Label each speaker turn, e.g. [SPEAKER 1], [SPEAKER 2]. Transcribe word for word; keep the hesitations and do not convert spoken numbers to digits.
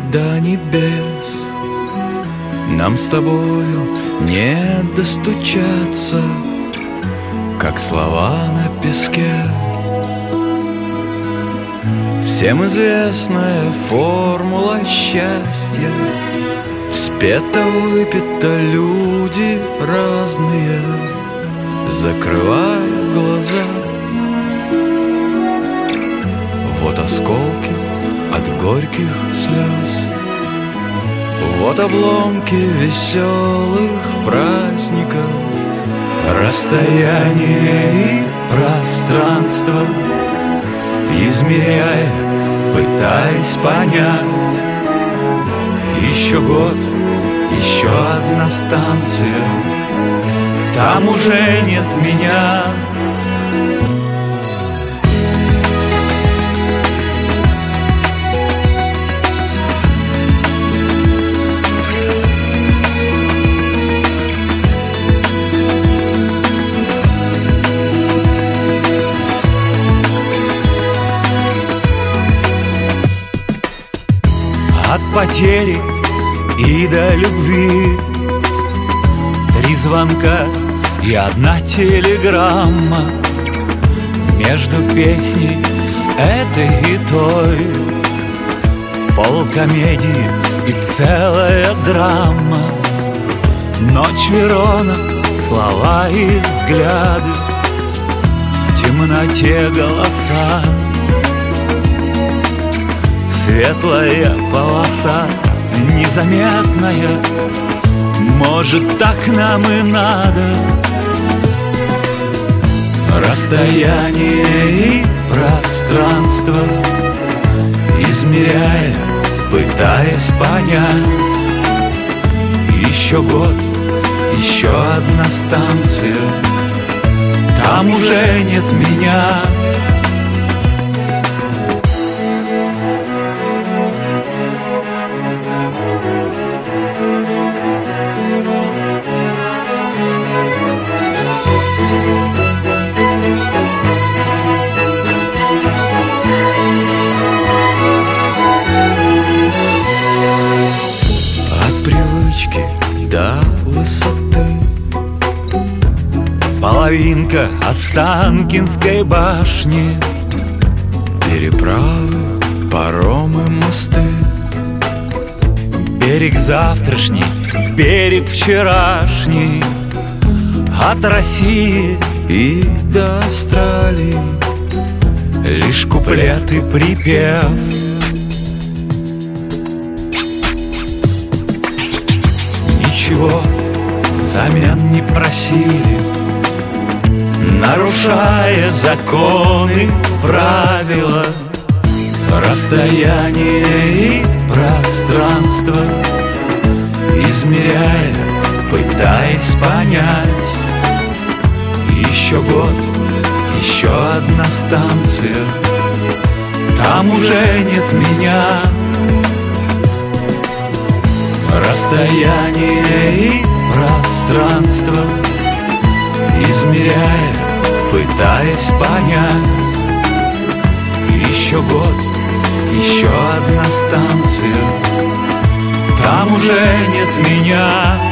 [SPEAKER 1] до небес. Нам с тобою не достучаться, как слова на песке. Всем известная формула счастья: спето, выпито, люди разные, закрывая глаза. Вот осколки от горьких слез, вот обломки веселых праздников. Расстояние и пространство измеряя, пытаясь понять. Еще год, еще одна станция, там уже нет меня. От потери и до любви три звонка и одна телеграмма. Между песней этой и той полкомедии и целая драма. Ночь Верона, слова и взгляды, в темноте голоса. Светлая полоса, незаметная, может, так нам и надо. Расстояние и пространство измеряя, пытаясь понять. Еще год, еще одна станция, там уже нет меня. До высоты половинка Останкинской башни, переправы, паромы, мосты. Берег завтрашний, берег вчерашний, от России и до Австралии лишь куплет и припев. Ничего взамен не просили, нарушая законы, правила. Расстояние и пространство измеряя, пытаясь понять. Еще год, еще одна станция, там уже нет меня. Расстояние и пространство измеряя, пытаясь понять. Еще год, еще одна станция, там уже нет меня.